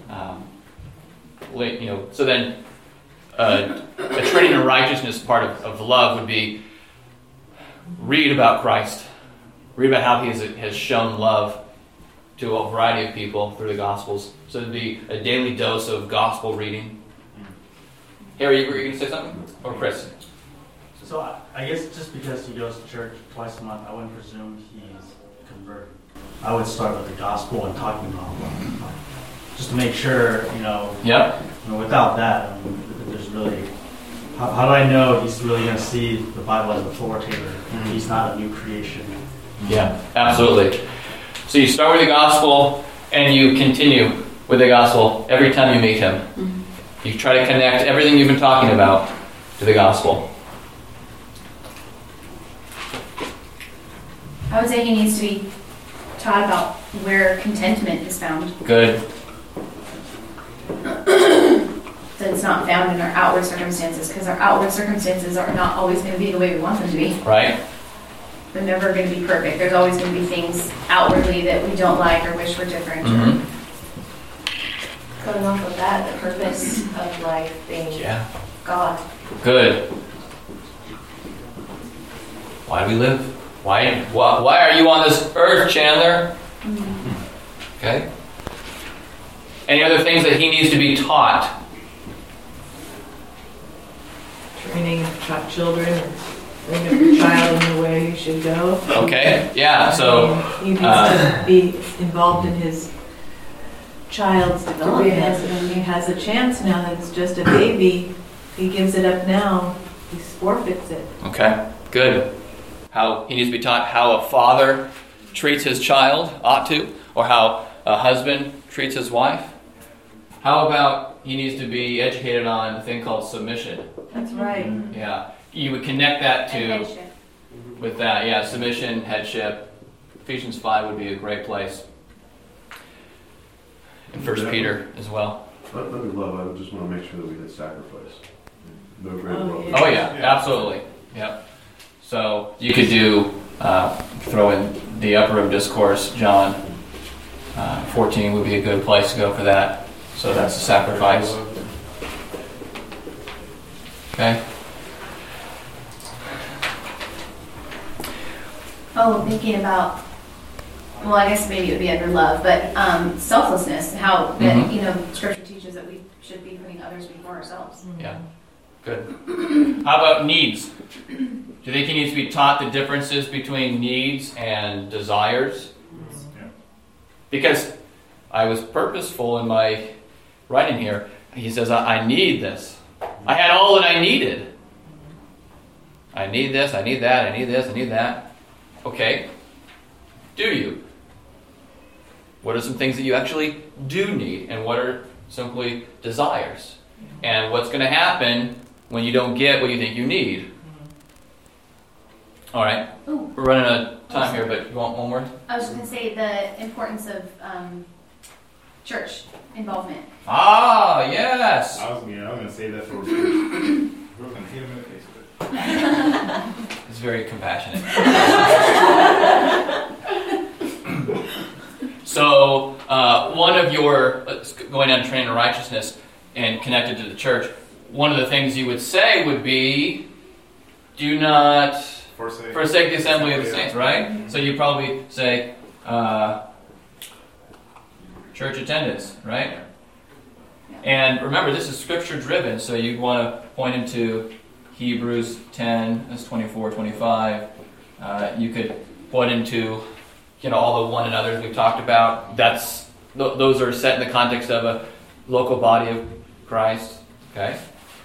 S1: So then a training in righteousness part of love would be read about Christ. Read about how he has shown love to a variety of people through the Gospels. So it'd be a daily dose of gospel reading. Harry, were you going to say something? Or Chris?
S9: So I guess just because he goes to church twice a month, I wouldn't presume he's converted. I would start with the gospel and talking about love, just to make sure, without that, there's really, how do I know he's really going to see the Bible as authoritative? He's not a new creation.
S1: Yeah, absolutely. So you start with the gospel, and you continue with the gospel every time you meet him. You try to connect everything you've been talking about to the gospel.
S6: I would say he needs to be taught about where contentment is found.
S1: Good.
S6: That it's not found in our outward circumstances, because our outward circumstances are not always going to be the way we want them to be.
S1: Right.
S6: They're never going to be perfect. There's always going to be things outwardly that we don't like or wish were different.
S1: Mm-hmm.
S3: Going off of that, the purpose of life being God.
S1: Good. Why do we live? Why are you on this earth, Chandler? Okay. Any other things that he needs to be taught?
S2: Training children, bring up your child in the way you should go.
S1: Okay. Yeah. So
S2: he needs to be involved in his child's development. He has a chance now that it's just a baby. If he gives it up now, he forfeits it.
S1: Okay. Good. How he needs to be taught how a father treats his child, ought to, or how a husband treats his wife. How about he needs to be educated on a thing called submission?
S2: That's right.
S1: Yeah. You would connect that to
S6: Headship.
S1: with that. Yeah, submission, headship. Ephesians 5 would be a great place. And 1 Peter as well.
S10: Let me love. I just want to make sure that we hit sacrifice. No greater love.
S1: Oh yeah, absolutely. Yep. So you could do throw in the upper room discourse. John 14 would be a good place to go for that. So that's a sacrifice. Okay.
S6: Oh, thinking about, well, I guess maybe it would be under love, but selflessness, how that, Scripture teaches that we should be putting others before ourselves.
S1: Yeah. Good. How about needs? Do you think he needs to be taught the differences between needs and desires? Because I was purposeful in my writing here. He says, I need this. I had all that I needed. I need this, I need that, I need this, I need that. Okay. Do you? What are some things that you actually do need? And what are simply desires? And what's going to happen when you don't get what you think you need? All right.
S6: Ooh.
S1: We're running out of time here, but you want one more?
S6: I was just going to say the importance of church involvement.
S1: Ah, yes.
S4: I was going to say that for we're going to hit him in the face with it.
S1: It's very compassionate. So, one of your, going on training in righteousness and connected to the church, one of the things you would say would be, do not forsake the assembly of the saints, right? Mm-hmm. So you probably say, church attendance, right? Yeah. And remember, this is scripture driven, so you want to point into Hebrews 10, that's 24, 25. You could point into, all the one another's we've talked about. Those are set in the context of a local body of Christ. Okay.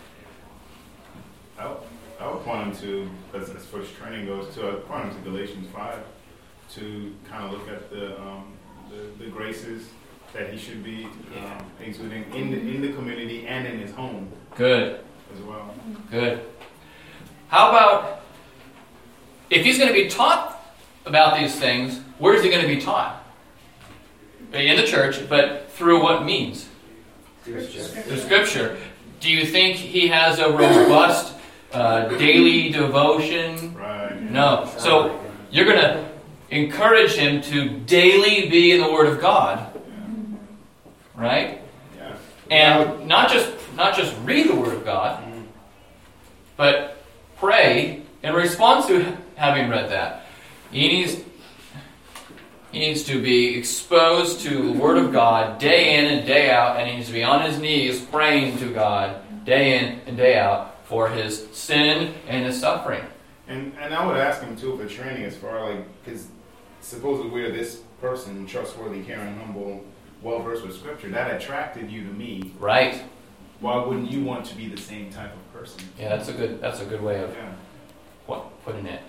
S4: I would point him to, as far as training goes, I would point him to Galatians 5 to kind of look at the graces that he should be exuding in the community and in his home.
S1: Good.
S4: as well.
S1: Good. How about if he's going to be taught about these things, where is he going to be taught? In the church, but through what means? Through Scripture. Do you think he has a robust daily devotion?
S4: Right.
S1: No. So you're going to encourage him to daily be in the Word of God, right?
S4: Yeah.
S1: And not just read the Word of God, but pray in response to having read that. He needs to be exposed to the Word of God day in and day out, and he needs to be on his knees praying to God day in and day out for his sin and his suffering.
S4: And I would ask him too for training as far because supposedly we're this person, trustworthy, caring, humble, well-versed with Scripture, that attracted you to me.
S1: Right.
S4: Why wouldn't you want to be the same type of person?
S1: Yeah, that's a good way of putting it.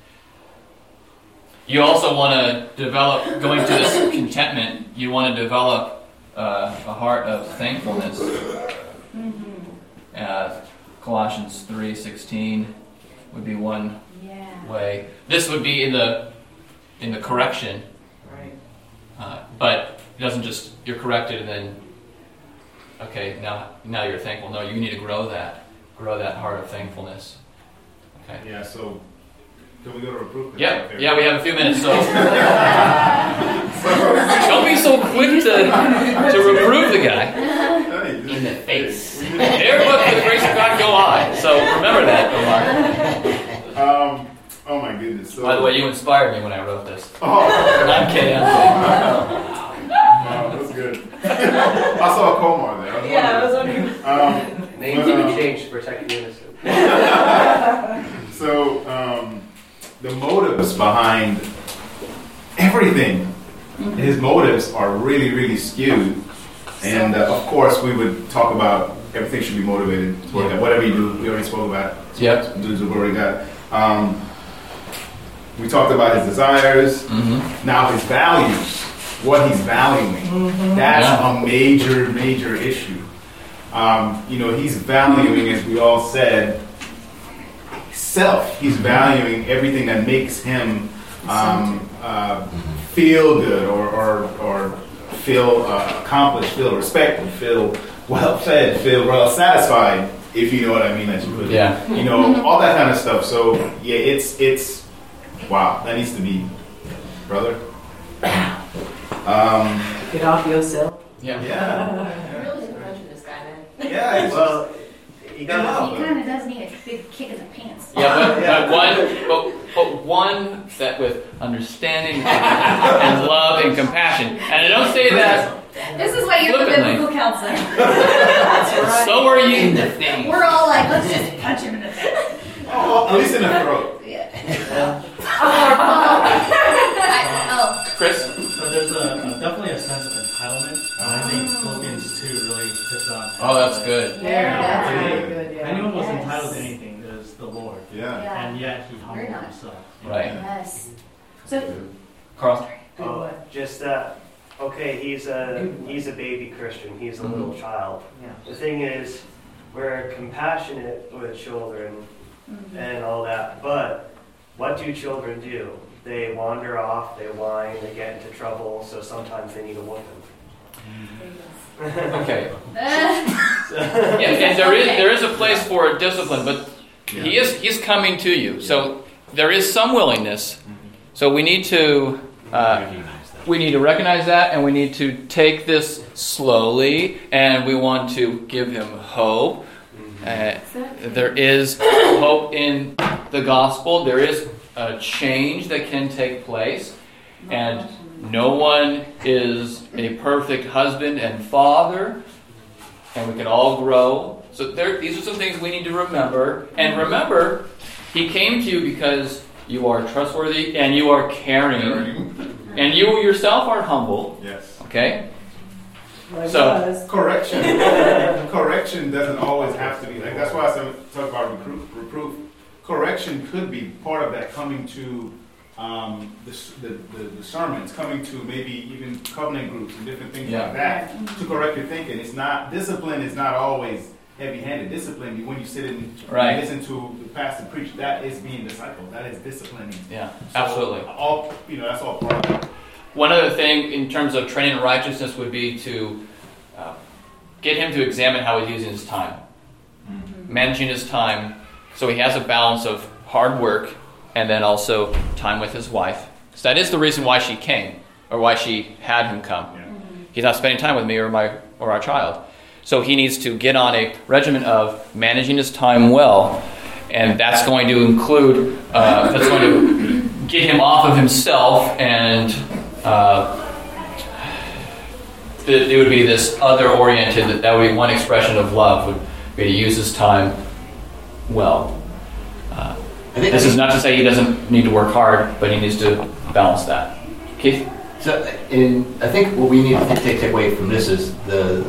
S1: You also want to develop, going to this contentment, you want to develop a heart of thankfulness. Colossians 3:16 would be one way. This would be in the correction.
S11: Right.
S1: But it doesn't just, you're corrected and then, okay, now you're thankful. No, you need to grow that heart of thankfulness. Okay.
S4: Yeah, so can we go to reproof?
S1: Yeah, we have a few minutes, so don't be so quick to reprove the guy.
S8: In the face.
S1: There, look, for the grace of God, go I. So remember that, Omar.
S4: Oh my goodness. So,
S1: by the way, you inspired me when I wrote this.
S4: Oh.
S1: I'm kidding.
S4: Wow, that's good. I saw a Komar there.
S2: I was wondering.
S5: Names to be changed to protect the innocent.
S4: So, the motives behind everything, his motives are really, really skewed. And of course, we would talk about everything should be motivated toward that. Whatever you do, we already spoke about.
S1: Yep.
S4: Do what we got. We talked about his desires. Now his values, what he's valuing. That's a major, major issue. He's valuing, as we all said, self. He's valuing everything that makes him feel good or feel accomplished, feel respected, feel well fed, feel well satisfied, if you know what I mean. That you put all that kind of stuff. So yeah, it's wow. That needs to be, brother.
S2: Get off yourself.
S4: Yeah.
S3: I'm really impressed with this guy, man.
S4: Yeah.
S5: Well,
S6: He kind of does need a big kick in the pants.
S1: Yeah, but one that with understanding and love and compassion. And I don't say that.
S6: This is why you're the
S1: flippantly.
S6: biblical counselor.
S1: So are you in the thing.
S6: We're all like, let's just punch him in the face.
S4: Oh, at least in the throat.
S6: Yeah.
S1: Chris?
S9: So there's definitely a sense of entitlement. And I think Philippians 2 really puts on.
S1: Oh, that's good.
S2: That's really good.
S9: If anyone was entitled to anything, it was the Lord.
S4: Yeah.
S9: And yet he humbled himself.
S1: Right.
S6: Yes. So,
S1: Carl?
S5: Just that. Okay, he's a baby Christian. He's a little child. The thing is, we're compassionate with children and all that, but what do children do? They wander off, they whine, they get into trouble, so sometimes they need a whooping.
S1: Okay. And there is a place for discipline, but he's coming to you. So there is some willingness. So we need to recognize that, and we need to take this slowly, and we want to give him hope. There is hope in the gospel. There is a change that can take place, and no one is a perfect husband and father, and we can all grow. So these are some things we need to remember. And remember, he came to you because you are trustworthy and you are caring, and you yourself are humble.
S4: Yes.
S1: Okay?
S2: So
S4: correction doesn't always have to be like. That's why I talk about reproof. Correction could be part of that, coming to the sermons, coming to maybe even covenant groups and different things like that to correct your thinking. It's not, discipline is not always heavy-handed. Discipline, when you sit and
S1: Right.
S4: listen to the pastor preach, that is being discipled. That is disciplining.
S1: Yeah,
S4: So,
S1: absolutely.
S4: That's all part of it.
S1: One other thing in terms of training in righteousness would be to get him to examine how he's using his time. Managing his time so he has a balance of hard work and then also time with his wife. So that is the reason why she came, or why she had him come.
S4: Yeah.
S1: He's not spending time with me or our child. So he needs to get on a regimen of managing his time well, and that's going to include, that's going to get him off of himself, and it would be this other-oriented, that would be one expression of love, would be to use his time well. This is not to say he doesn't need to work hard, but he needs to balance that. Keith?
S8: So, I think what we need to take away from this is the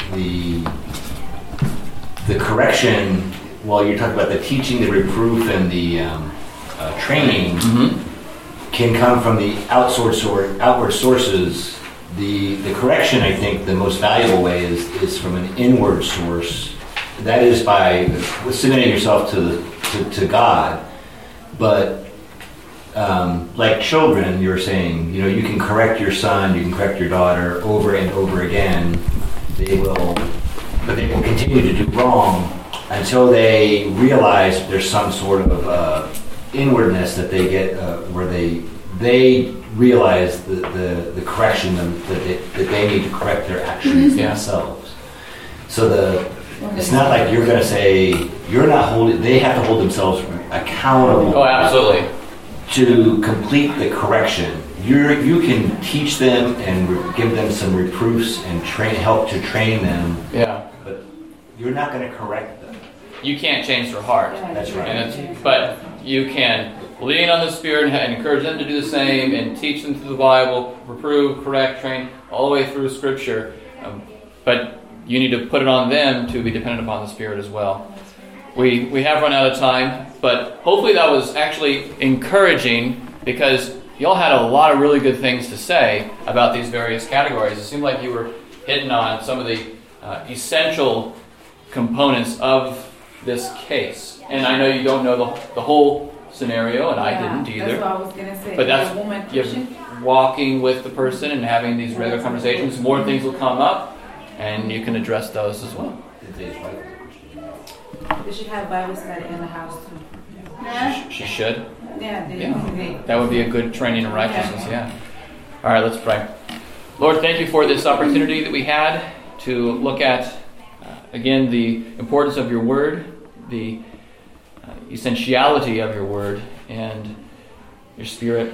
S8: correction. While you're talking about the teaching, the reproof, and the training, can come from the outward sources. The correction, I think, the most valuable way is from an inward source. That is by submitting yourself to God. But like children, you were saying, you can correct your son, you can correct your daughter over and over again. They will continue to do wrong until they realize there's some sort of inwardness that they get, where they realize the correction that they need to correct their actions themselves. So it's not like you're going to say you're not holding. They have to hold themselves accountable.
S1: Oh, absolutely.
S8: To complete the correction, you can teach them and give them some reproofs and help to train them.
S1: Yeah.
S8: But you're not going to correct them.
S1: You can't change their heart.
S8: That's right.
S1: But you can lean on the Spirit and encourage them to do the same, and teach them through the Bible, reprove, correct, train, all the way through Scripture. But you need to put it on them to be dependent upon the Spirit as well. We have run out of time, but hopefully that was actually encouraging, because y'all had a lot of really good things to say about these various categories. It seemed like you were hitting on some of the essential components of this case. And I know you don't know the whole scenario, and I didn't either.
S12: That's what I was going to say.
S1: But that's walking with the person and having these regular conversations. More things will come up, and you can address those as well.
S12: They should have Bible study in the house too.
S1: She should.
S12: Yeah.
S1: That would be a good training in righteousness, yeah. All right, let's pray. Lord, thank you for this opportunity that we had to look at, again, the importance of your word, the essentiality of your word, and your Spirit.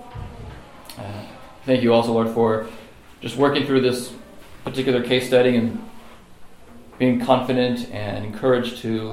S1: Thank you also, Lord, for just working through this particular case study and being confident and encouraged to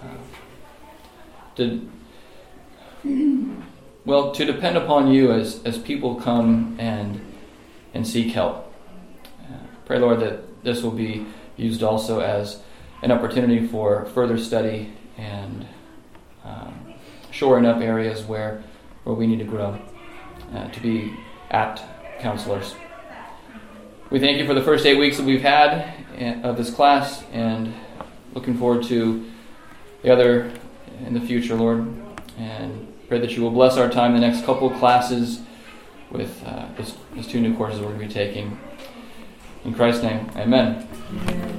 S1: depend upon you as people come and seek help. Pray, Lord, that this will be used also as an opportunity for further study and shoring up areas where we need to grow to be apt counselors. We thank you for the first 8 weeks that we've had of this class, and looking forward to the other in the future, Lord. And pray that you will bless our time the next couple of classes with these 2 new courses we're going to be taking. In Christ's name, amen.